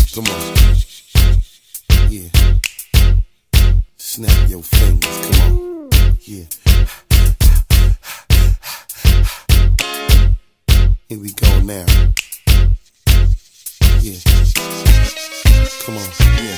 Come on. Yeah. Snap your fingers. Come on. Yeah. Here we go now. Yeah. Come on.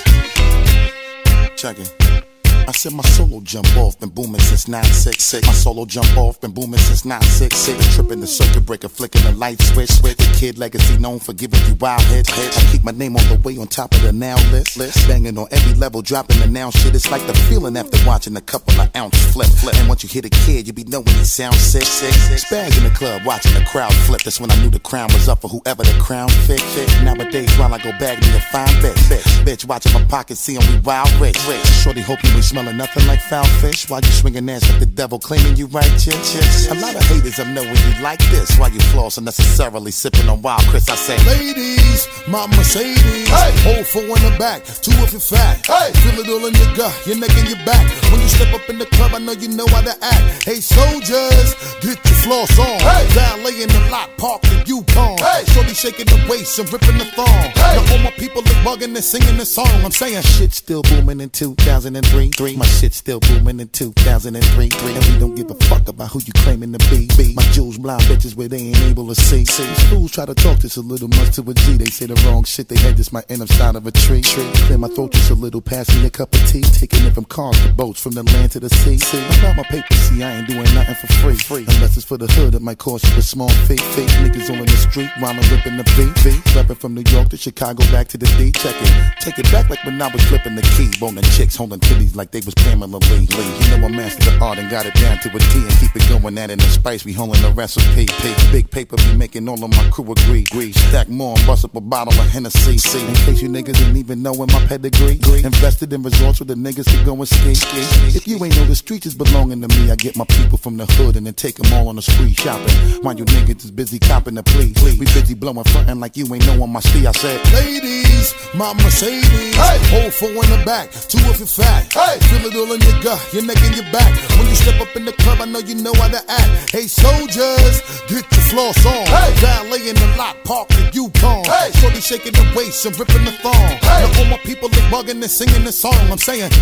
Yeah. Check it. I said my solo jump off, been booming since 966. My solo jump off, been booming since 966. Tripping the circuit breaker, flicking the light switch. The kid legacy known for giving you wild hits. I keep my name all the way on top of the now list. Banging on every level, dropping the now shit. It's like the feeling after watching a couple of ounces flip. And once you hit a kid, you be knowing he sounds sick. Spaz in the club, watching the crowd flip. That's when I knew the crown was up for whoever the crown fit. Nowadays, while I go bag me a fine bitch, watching my pockets, seeing we wild rich. Shorty hope you ain't smelling nothing like foul fish. While you swinging ass like the devil, claiming you righteous. A lot of haters I know when you like this. While you floss unnecessarily sipping on Wild Chris, I say, ladies, my Mercedes, hey. Hold 4 in the back, 2 if you're fat, hey. Feel it all in your gut, your neck and your back. When you step up in the club, I know you know how to act. Hey soldiers, get your floss on, hey. Valet in the lot, park the Yukon, hey. Shorty shaking the waist and ripping the thong, hey. Now all my people are bugging and singing the song. I'm saying shit still booming in 2003. My shit still booming in 2003. And we don't give a fuck about who you claiming to be. My jewels blind bitches where they ain't able to see. These fools try to talk this a little much to a G. They say the wrong shit, they had this might end up side of a tree. Clear my throat just a little, pass me a cup of tea. Taking it from cars to boats, from the land to the sea. I got my paper, see, I ain't doing nothing for free. Unless it's for the hood, it might cost you a small fee. Niggas on the street while I'm ripping the beat. Rapping from New York to Chicago, back to the D. Check it, take it back like when I was flipping the key. Boning chicks, holding titties like they was Pamela Lee. You know I mastered the art and got it down to a T. And keep it going, adding the spice, we holding the recipe. Big paper be making all of my crew agree. Stack more and bust up a bottle of Hennessy. In case you niggas didn't even know in my pedigree. Invested in resorts where the niggas could go and ski. If you ain't know the streets is belonging to me, I get my people from the hood and then take them all on the spree shopping. While you niggas is busy copping the plea. We busy blowing frontin' like you ain't knowin' my stee. I said, ladies, my Mercedes, hey. Hold 4 in the back, 2 if you're fat, hey. Feel it all in your gut, your neck and your back. When you step up in the club, I know you know how to act. Hey soldiers, get your floss on, hey. Valet in the lot, park the Yukon, hey. Shorty shaking the waist and ripping the thong, hey. Now all my people are bugging and singing the song. I'm saying,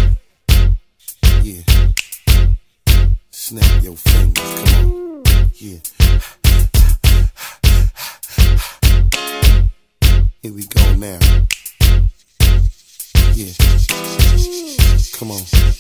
yeah. Snap your fingers, come on. Yeah. Here we go now. Yeah. Come on.